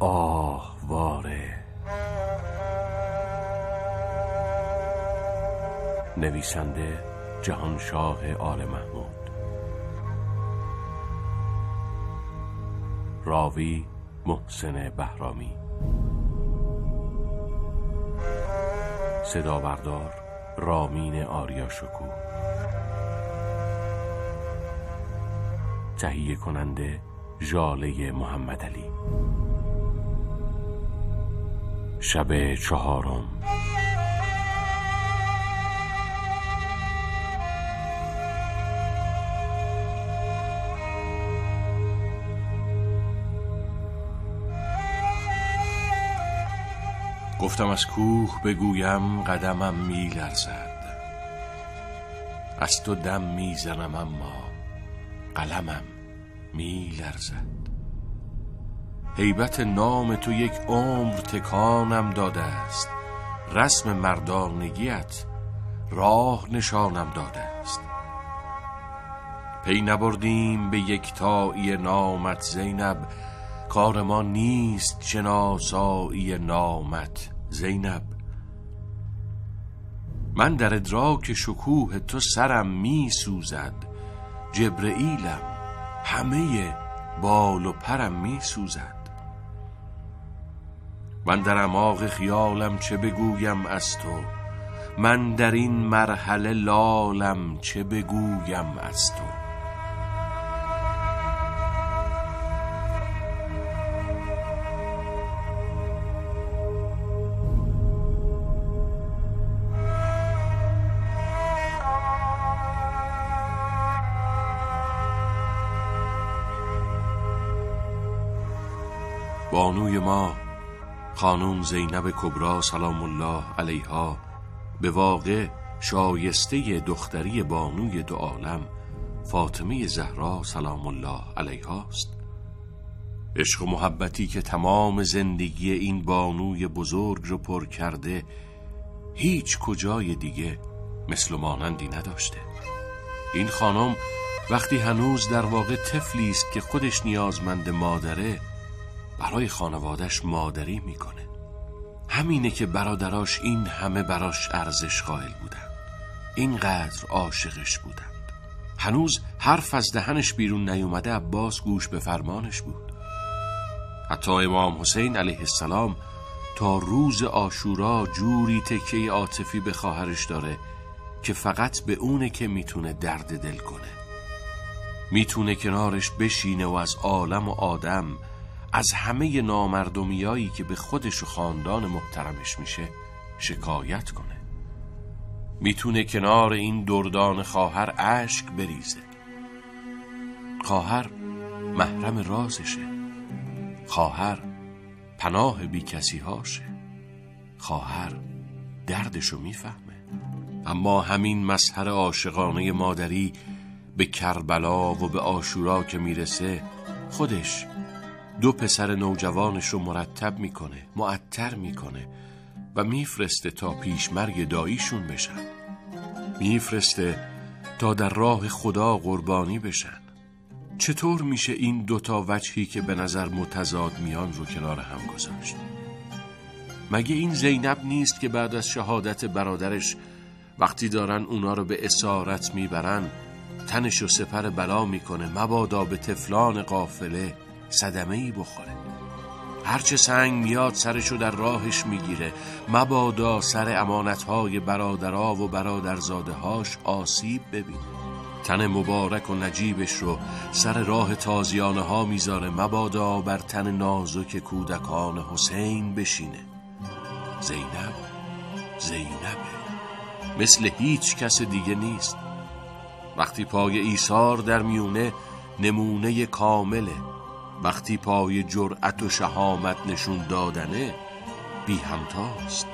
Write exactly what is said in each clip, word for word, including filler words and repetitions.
آهواره. نویسنده جهانشاه آل محمود. راوی محسن بهرامی. صدا بردار رامین آریاشکوه. تهیه کننده ژاله محمدعلی. شب چهارم. گفتم از کوه بگویم قدمم می لرزد، از تو دم می زنم اما قلمم می لرزد. هیبت نام تو یک عمر تکانم داده است، رسم مردانگیت راه نشانم داده است. پی نبردیم به یکتایی نامت زینب، کار ما نیست شناسایی نامت زینب. من در ادراک شکوه تو سرم می سوزد، جبرئیلم همه بال و پرم می سوزد. من در اعماق خیالم چه بگویم از تو، من در این مرحله لالم چه بگویم از تو. بانوی ما خانم زینب کبری سلام الله علیها به واقع شایسته دختری بانوی دو عالم فاطمه زهرا سلام الله علیها است. عشق و محبتی که تمام زندگی این بانوی بزرگ رو پر کرده هیچ کجای دیگه مثل و مانندی نداشته. این خانم وقتی هنوز در واقع طفلی است که خودش نیازمند مادره، برای خانوادش مادری میکنه. همینه که برادراش این همه براش ارزش قائل بودن، اینقدر عاشقش بودند. هنوز حرف از دهنش بیرون نیومده عباس گوش به فرمانش بود. حتی امام حسین علیه السلام تا روز عاشورا جوری تکیه عاطفی به خواهرش داره که فقط به اونه که میتونه درد دل کنه، میتونه کنارش بشینه و از عالم و آدم، از همه نامردمیایی که به خودش و خاندان محترمش میشه شکایت کنه. میتونه کنار این دردان خواهر اشک بریزه. خواهر محرم رازشه، خواهر پناه بی کسی هاشه، خواهر دردشو میفهمه. اما همین مظهر عاشقانه مادری به کربلا و به عاشورا که میرسه، خودش دو پسر نوجوانش رو مرتب میکنه، معطر میکنه و میفرسته تا پیشمرگ داییشون بشن، میفرسته تا در راه خدا قربانی بشن. چطور میشه این دوتا وجهی که به نظر متضاد میان رو کنار هم گذاشت؟ مگه این زینب نیست که بعد از شهادت برادرش وقتی دارن اونا رو به اسارت میبرن تنش و سپر بلا میکنه مبادا به طفلان قافله صدمه‌ای بخوره؟ هرچه سنگ میاد سرشو در راهش میگیره مبادا سر امانتهای برادرها و برادرزاده‌هاش آسیب ببینه. تن مبارک و نجیبش رو سر راه تازیانه ها میذاره مبادا بر تن نازک کودکان حسین بشینه. زینب زینبه، مثل هیچ کس دیگه نیست. وقتی پای ایثار در میونه نمونه کامله، وقتی پای جرأت و شهامت نشون دادنه بی همتاست.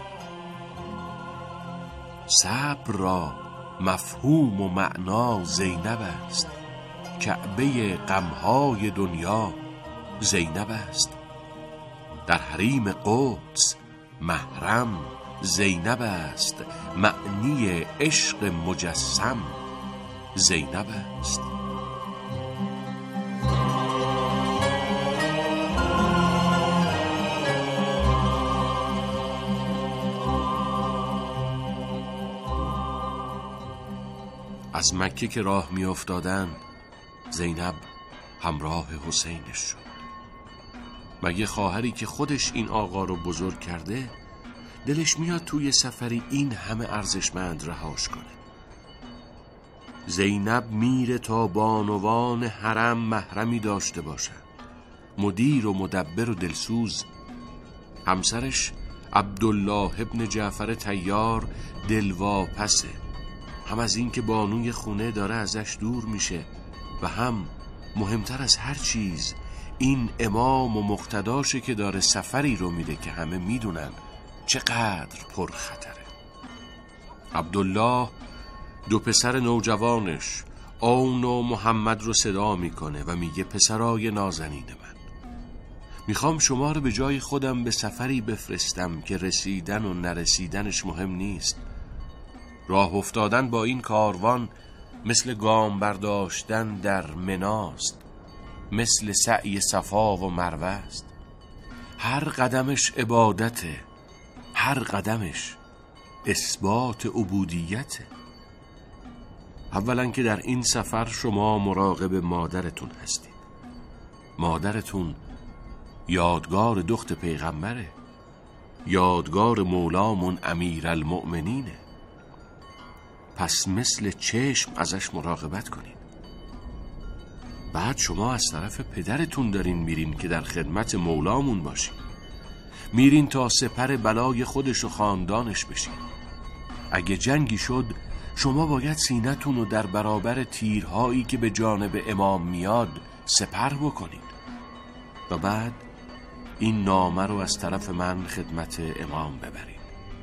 صبر را مفهوم و معنا زینب است، کعبه غمهای دنیا زینب است. در حریم قدس محرم زینب است، معنی عشق مجسم زینب است. از مکه که راه می افتادن زینب همراه حسینش شد. مگه خواهری که خودش این آقا رو بزرگ کرده دلش میاد توی سفری این همه ارزشمند رهاش کنه؟ زینب میره تا بانوان حرم محرمی داشته باشن، مدیر و مدبر و دلسوز. همسرش عبدالله ابن جعفر طیار دلواپسه، هم از این که بانوی خونه داره ازش دور میشه و هم مهمتر از هر چیز این امام و مقتداشه که داره سفری رو میده که همه میدونن چقدر پر خطره. عبدالله دو پسر نوجوانش اون و محمد رو صدا میکنه و میگه پسرای نازنین من، میخوام شما رو به جای خودم به سفری بفرستم که رسیدن و نرسیدنش مهم نیست. راه افتادن با این کاروان مثل گام برداشتن در مناست، مثل سعی صفا و مروه است. هر قدمش عبادته، هر قدمش اثبات عبودیته. اولا که در این سفر شما مراقب مادرتون هستید. مادرتون یادگار دخت پیغمبره، یادگار مولامون امیرالمؤمنینه، پس مثل چشم ازش مراقبت کنین. بعد شما از طرف پدرتون دارین میرین که در خدمت مولامون باشین، میرین تا سپر بلای خودش و خاندانش بشین. اگه جنگی شد شما باید سینتون رو در برابر تیرهایی که به جانب امام میاد سپر بکنین و بعد این نامه رو از طرف من خدمت امام ببرین.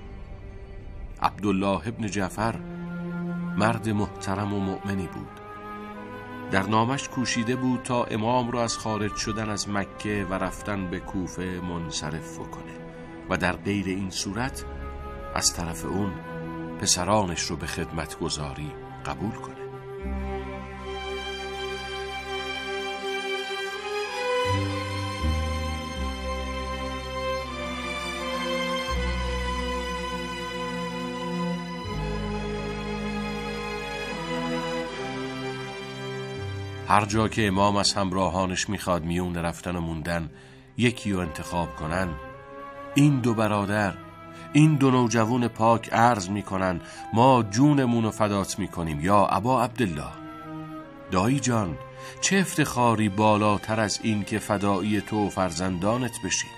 عبدالله ابن جعفر مرد محترم و مؤمنی بود. در نامش کوشیده بود تا امام رو از خارج شدن از مکه و رفتن به کوفه منصرف بکنه و در غیر این صورت از طرف اون پسرانش رو به خدمت گذاری قبول کنه. هر جا که امام از همراهانش میخواد میون رفتن و موندن یکی رو انتخاب کنن، این دو برادر، این دو نوجوان پاک عرض میکنن ما جونمون رو فدات میکنیم یا ابا عبدالله. دایی جان، چه افتخاری بالاتر از این که فدایی تو و فرزندانت بشیم.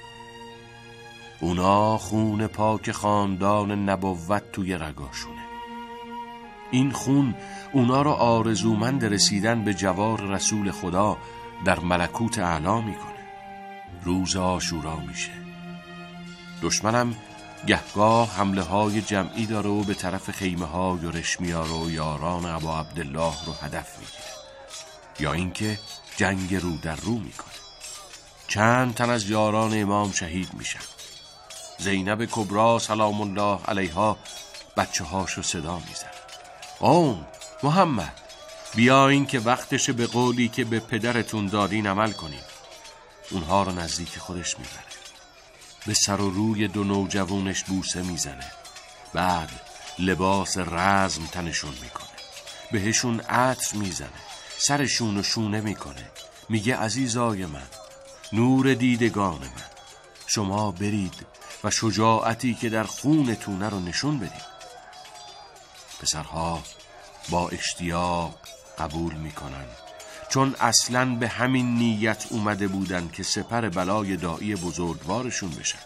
اونا خون پاک خاندان نبوت توی رگاشونه. این خون اونا رو آرزومند رسیدن به جوار رسول خدا در ملکوت اعلا میکنه. روز عاشورا میشه. دشمنم گهگاه حمله های جمعی داره و به طرف خیمه های و رشمیار و یاران ابا عبدالله رو هدف میگیره، یا اینکه جنگ رو در رو میکنه. چند تن از یاران امام شهید میشن. زینب کبرا سلام الله علیها بچه هاشو صدا میزن. اون محمد بیاین که وقتشه به قولی که به پدرتون دادین عمل کنیم. اونها رو نزدیک خودش میبره، به سر و روی دو نوجوانش بوسه میزنه، بعد لباس رزم تنشون میکنه، بهشون عطر میزنه، سرشون رو شونه میکنه، میگه عزیزای من، نور دیدگان من، شما برید و شجاعتی که در خونتونه رو نشون بدید. پسرها با اشتیاق قبول میکنن، چون اصلاً به همین نیت اومده بودن که سپر بلای داعی بزرگوارشون بشن.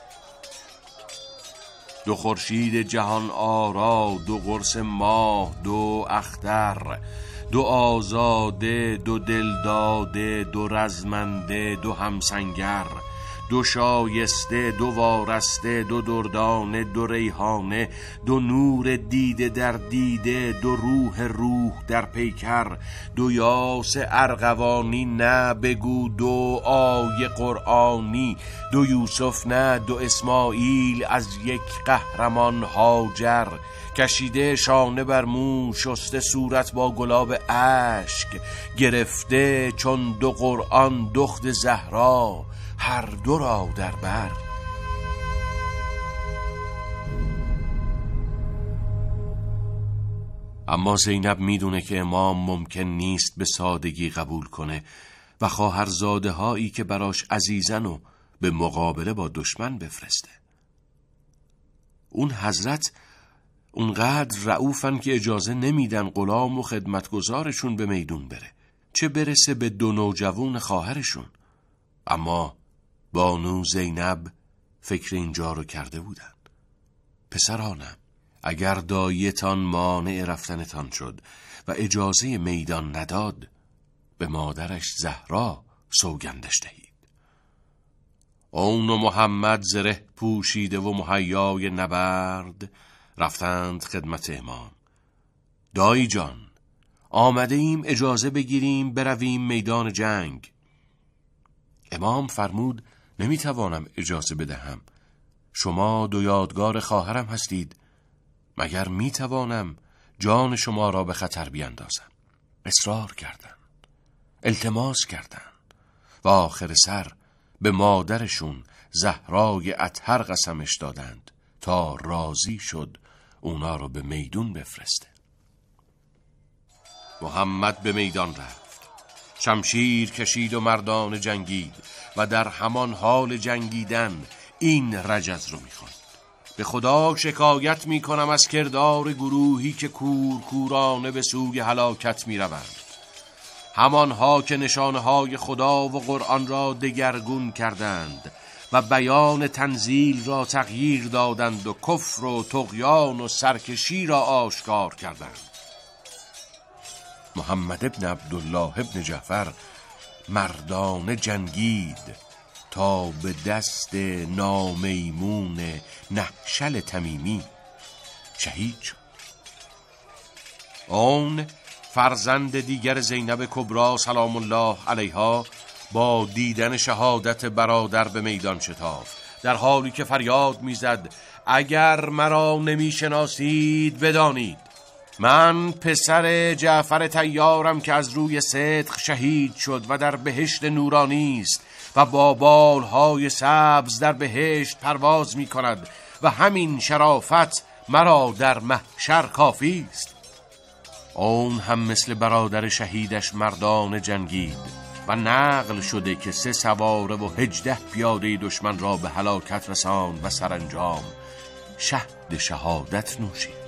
دو خورشید جهان آرا، دو قرص ماه، دو اختر، دو آزاده، دو دلداده، دو رزمنده، دو همسنگر، دو شایسته، دو وارسته، دو دردانه، دو ریحانه، دو نور دیده در دیده، دو روح روح در پیکر، دو یاس ارغوانی نه بگو دو آیه قرآنی، دو یوسف نه دو اسماعیل از یک قهرمان هاجر، کشیده شانه بر مو، شسته صورت با گلاب اشک، گرفته چون دو قرآن دخت زهرا هر دو را در بر. اما زینب میدونه که امام ممکن نیست به سادگی قبول کنه و خواهرزاده هایی که براش عزیزن و به مقابله با دشمن بفرسته. اون حضرت اونقدر رعوفن که اجازه نمیدن غلام و خدمتگزارشون به میدون بره، چه برسه به دو نوجوان خواهرشون. اما بانو زینب فکر اینجا رو کرده بودن. پسرانم، اگر دایتان مانع رفتنتان شد و اجازه میدان نداد، به مادرش زهرا سوگندش دهید. اون و محمد زره پوشیده و مهیای نبرد رفتند خدمت امام. دایی جان، آمده ایم اجازه بگیریم برویم میدان جنگ. امام فرمود نمیتوانم اجازه بدهم. شما دو یادگار خواهرم هستید. مگر میتوانم جان شما را به خطر بیندازم؟ اصرار کردند، التماس کردند و آخر سر به مادرشون زهرای اطهر قسمش دادند تا راضی شد اونا رو به میدون بفرسته. محمد به میدان رفت، شمشیر کشید و مردان جنگید و در همان حال جنگیدن این رجز رو میخواند: به خدا شکایت میکنم از کردار گروهی که کور کورانه به سوی هلاکت میروند، همانها که نشانه های خدا و قرآن را دگرگون کردند و بیان تنزیل را تغییر دادند و کفر و طغیان و سرکشی را آشکار کردند. محمد ابن عبدالله ابن جعفر مردانه جنگید تا به دست نامیمون نهشل تمیمی شهید شد. اون فرزند دیگر زینب کبرا سلام الله علیها با دیدن شهادت برادر به میدان شتافت، در حالی که فریاد میزد: اگر مرا نمیشناسید بدانید من پسر جعفر طیارم که از روی صدق شهید شد و در بهشت نورانی است و با بالهای سبز در بهشت پرواز می کند و همین شرافت مرا در محشر کافی است. اون هم مثل برادر شهیدش مردان جنگید و نقل شده که سه سواره و هجده پیاده دشمن را به هلاکت رساند و سرانجام شهد شهادت نوشید.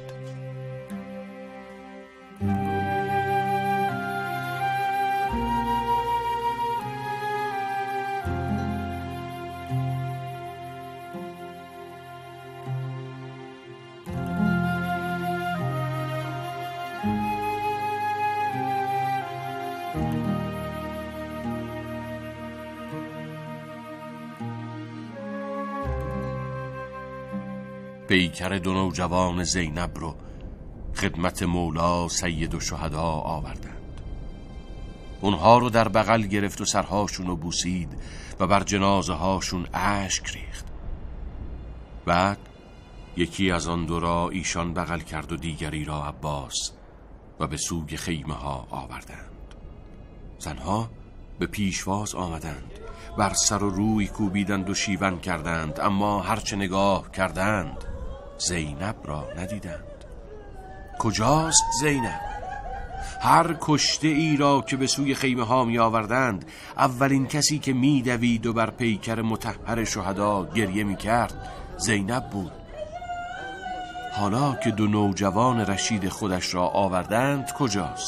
پیکر دو نوجوان زینب رو خدمت مولا سید الشهدا آوردند. اونها رو در بغل گرفت و سرهاشون رو بوسید و بر جنازه هاشون اشک ریخت. بعد یکی از آن دو را ایشان بغل کرد و دیگری را عباس و به سوی خیمه ها آوردند. زنها به پیشواز آمدند، بر سر و روی کوبیدند و شیون کردند، اما هرچه نگاه کردند زینب را ندیدند. کجاست زینب؟ هر کشته ای را که به سوی خیمه ها می آوردند، اولین کسی که می دوید و بر پیکر مطهر شهدا گریه می کرد زینب بود. حالا که دو نوجوان رشید خودش را آوردند کجاست؟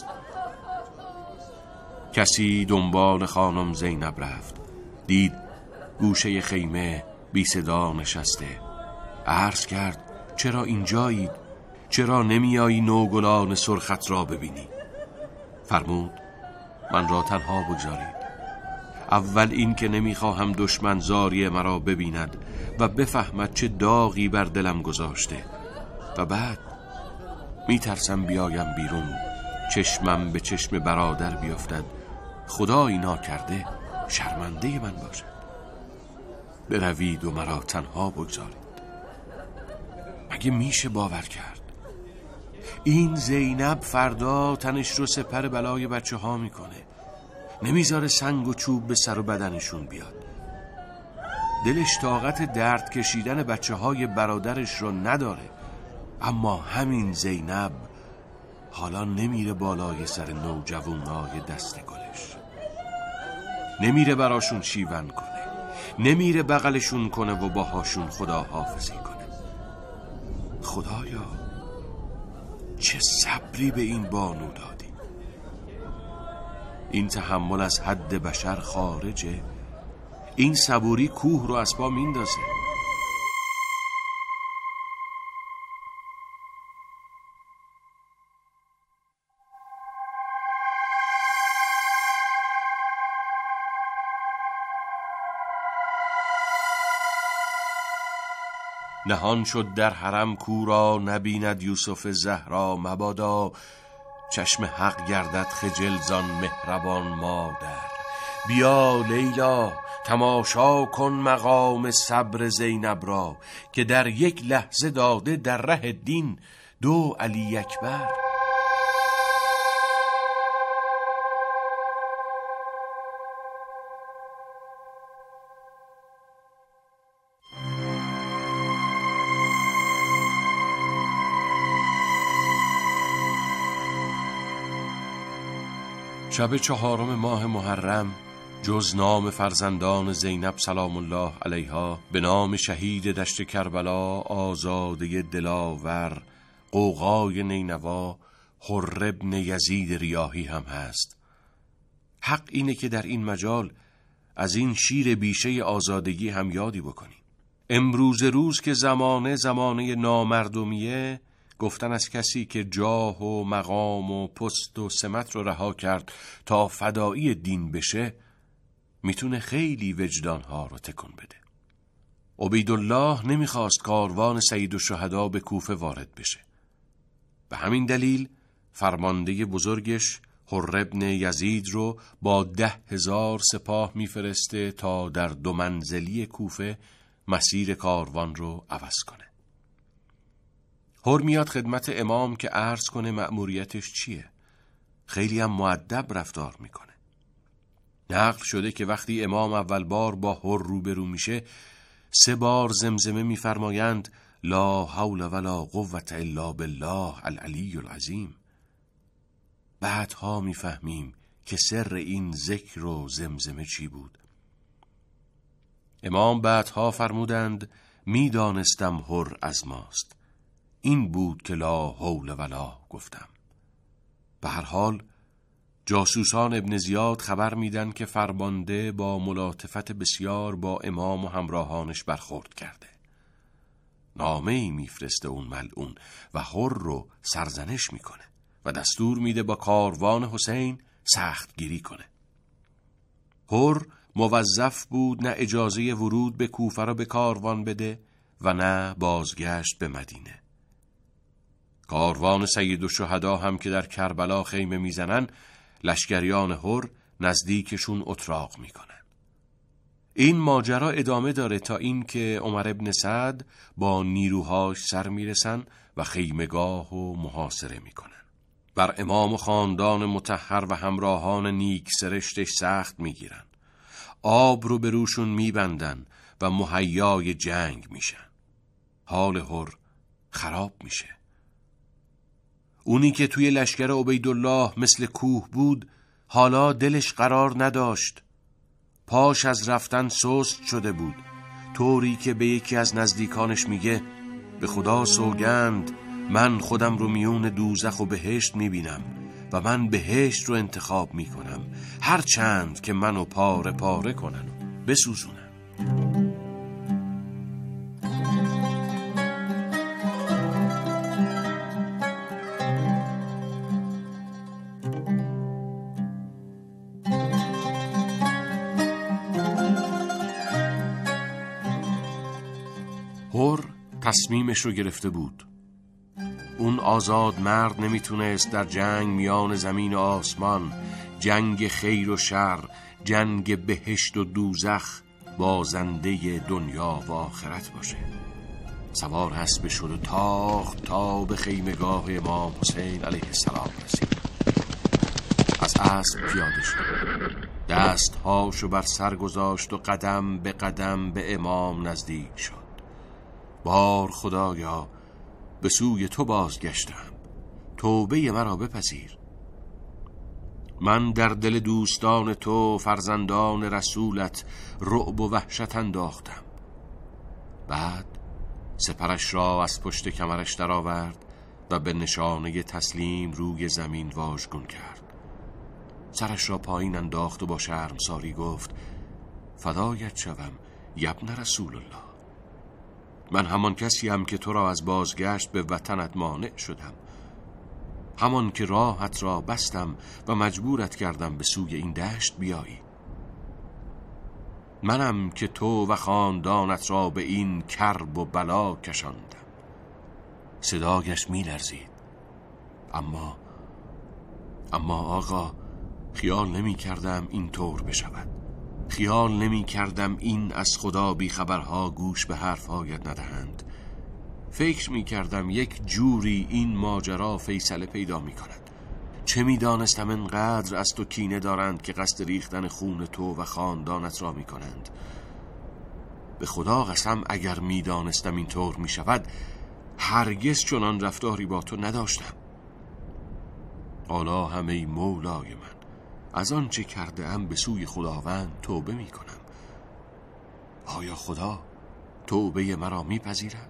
کسی دنبال خانم زینب رفت، دید گوشه خیمه بی صدا نشسته. عرض کرد: چرا اینجایید؟ چرا نمیایی نوگلان سرخت را ببینی؟ فرمود: من را تنها بگذارید. اول این که نمیخواهم دشمن زاری مرا ببیند و بفهمد چه داغی بر دلم گذاشته، و بعد میترسم بیایم بیرون چشمم به چشم برادر بیفتد، خدایی ناکرده شرمنده من باشد. بروید و مرا تنها بگذارید. مگه میشه باور کرد؟ این زینب فردا تنش رو سپر بلای بچه ها میکنه، نمیذاره سنگ و چوب به سر و بدنشون بیاد. دلش طاقت درد کشیدن بچه های برادرش رو نداره، اما همین زینب حالا نمیره بالای سر نوجوانای دست گلش، نمیره براشون شیون کنه، نمیره بغلشون کنه و باهاشون خداحافظی کنه. خدایا چه صبری به این بانو دادی. این تحمل از حد بشر خارجه. این صبوری کوه رو از پا میندازه. نهان شد در حرم کورا، نبیند یوسف زهرا. مبادا چشم حق گردد خجل زان مهربان مادر. بیا لیلا تماشا کن مقام صبر زینب را، که در یک لحظه داده در ره دین دو علی اکبر. شب چهارم ماه محرم جز نام فرزندان زینب سلام الله علیها به نام شهید دشت کربلا، آزاده دلاور، غوغای نینوا، حر ابن یزید ریاحی هم هست. حق اینه که در این مجال از این شیر بیشه آزادگی هم یادی بکنیم. امروز روز که زمانه زمانه نامردمیه، گفتن از کسی که جاه و مقام و پست و سمت رو رها کرد تا فدایی دین بشه میتونه خیلی وجدانها رو تکون بده. عبیدالله نمیخواست کاروان سید الشهدا به کوفه وارد بشه. به همین دلیل فرمانده بزرگش حر ابن یزید رو با ده هزار سپاه میفرسته تا در دو منزلی کوفه مسیر کاروان رو عوض کنه. حر میاد خدمت امام که عرض کنه مأموریتش چیه. خیلی هم مؤدب رفتار میکنه. نقل شده که وقتی امام اول بار با حر روبرو میشه سه بار زمزمه میفرمایند لا حول ولا قوة الا بالله العلی العظیم. بعدها میفهمیم که سر این ذکر و زمزمه چی بود. امام بعدها فرمودند میدانستم حر از ماست، این بود که لا حول ولا گفتم. به هر حال جاسوسان ابن زیاد خبر میدن که فرمانده با ملاطفت بسیار با امام و همراهانش برخورد کرده. نامه‌ای میفرسته اون ملعون و حر رو سرزنش میکنه و دستور میده با کاروان حسین سخت گیری کنه. حر موظف بود نه اجازه ورود به کوفه را به کاروان بده و نه بازگشت به مدینه. کاروان سید الشهدا هم که در کربلا خیمه میزنن، لشکریان حر نزدیکشون اتراق میکنن. این ماجرا ادامه داره تا این که عمر ابن سعد با نیروهاش سر میرسن و خیمگاه و محاصره میکنن. بر امام و خاندان مطهر و همراهان نیک سرشتش سخت میگیرن. آب رو به روشون میبندن و مهیای جنگ میشن. حال حر خراب میشه. اونی که توی لشکر عبیدالله مثل کوه بود حالا دلش قرار نداشت. پاش از رفتن سست شده بود، طوری که به یکی از نزدیکانش میگه به خدا سوگند من خودم رو میون دوزخ و بهشت میبینم و من بهشت رو انتخاب میکنم، هر چند که منو پاره پاره کنن و بسوزونن. حر تصمیمش رو گرفته بود. اون آزاد مرد نمیتونست در جنگ میان زمین و آسمان، جنگ خیر و شر، جنگ بهشت و دوزخ، بازنده دنیا و آخرت باشه. سوار اسب شد و تاخت تا به خیمگاه امام حسین علیه السلام رسید. از اسب پیاده شد، دستهاشو بر سر گذاشت و قدم به قدم به امام نزدیک شد. بار خدایا به سوی تو بازگشتم، توبه مرا بپذیر. من در دل دوستان تو فرزندان رسولت رعب و وحشت انداختم. بعد سپرش را از پشت کمرش درآورد و به نشانه تسلیم روی زمین واژگون کرد. سرش را پایین انداخت و با شرمساری گفت: فدایت شوم یبن رسول الله. من همان کسیم که تو را از بازگشت به وطنت مانع شدم، همان که راهت را بستم و مجبورت کردم به سوی این دشت بیایی. منم که تو و خاندانت را به این کرب و بلا کشاندم. صدایش می لرزید. اما اما آقا، خیال نمی کردم این طور بشود. خیال نمی کردم این از خدا بی خبرها گوش به حرفهایت ندهند. فکر می کردم یک جوری این ماجرا فیصله پیدا می کند. چه می دانستم انقدر از تو کینه دارند که قصد ریختن خون تو و خاندانت را می کنند. به خدا قسم اگر می دانستم این طور می شود هرگز چنان رفتاری با تو نداشتم. حالا همه مولای من، از آن چه کرده ام به سوی خداوند توبه می کنم. آیا خدا توبه مرا می پذیرد؟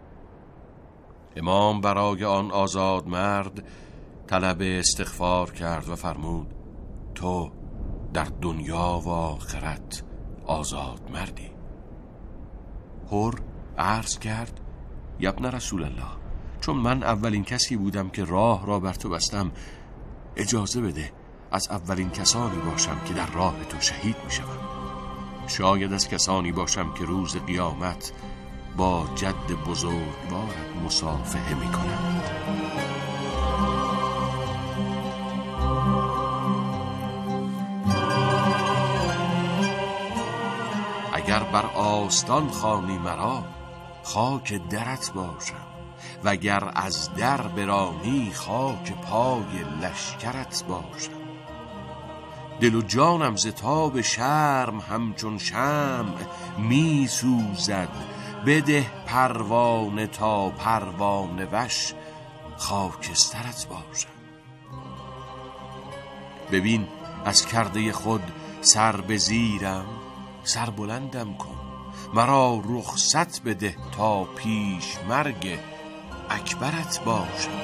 امام برای آن آزاد مرد طلب استغفار کرد و فرمود: تو در دنیا و آخرت آزاد مردی. حر عرض کرد: یبن رسول الله، چون من اولین کسی بودم که راه را بر تو بستم، اجازه بده از اولین کسانی باشم که در راه تو شهید می شوم. شاید از کسانی باشم که روز قیامت با جد بزرگوارت مصافحه می کنم. اگر بر آستان خوانی مرا خاک درت باشم، وگر از در برانی خاک پای لشکرت باشم. دل و جانم ز تاب شرم همچون شمع می سوزد، بده پروانه تا پروانه وش خاکسترت باشم. ببین از کرده خود سر به زیرم، سر بلندم کن، مرا رخصت بده تا پیش مرگ اکبرت باشم.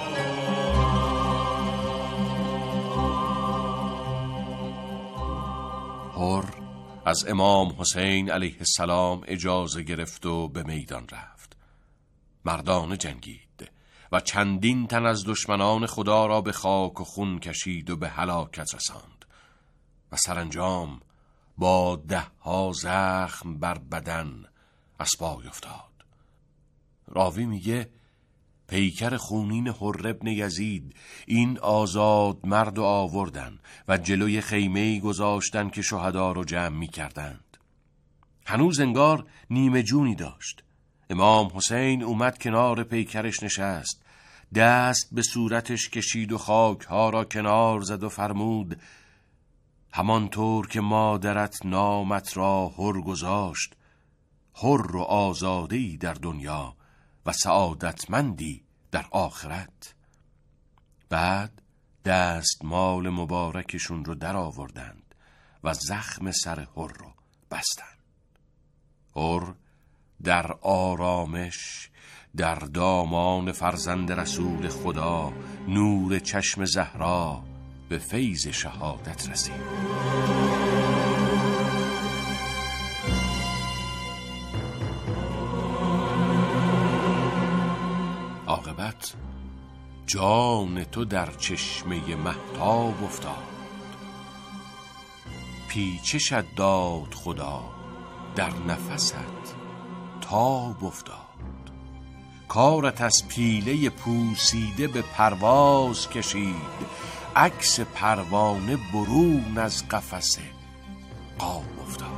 حر از امام حسین علیه السلام اجازه گرفت و به میدان رفت. مردانه جنگید و چندین تن از دشمنان خدا را به خاک و خون کشید و به هلاکت رساند و سرانجام با ده ها زخم بر بدن از پای افتاد. راوی میگه پیکر خونین حر ابن یزید این آزاد مرد آوردن و جلوی خیمه‌ای گذاشتن که شهدا رو جمع می کردند. هنوز انگار نیمه جونی داشت. امام حسین اومد کنار پیکرش نشست، دست به صورتش کشید و خاک ها را کنار زد و فرمود: همانطور که مادرت نامت را حر گذاشت، حر و آزادی در دنیا و سعادتمندی در آخرت. بعد دستمال مبارکشون رو در آوردند و زخم سر حر رو بستند. حر در آرامش در دامان فرزند رسول خدا، نور چشم زهرا، به فیض شهادت رسید. عاقبت جان تو در چشمه مهتاب افتاد، پیچشت داد خدا در نفست تاب افتاد. کارت از پیله پوسیده به پرواز کشید، عکس پروانه برون از قفس قاب افتاد.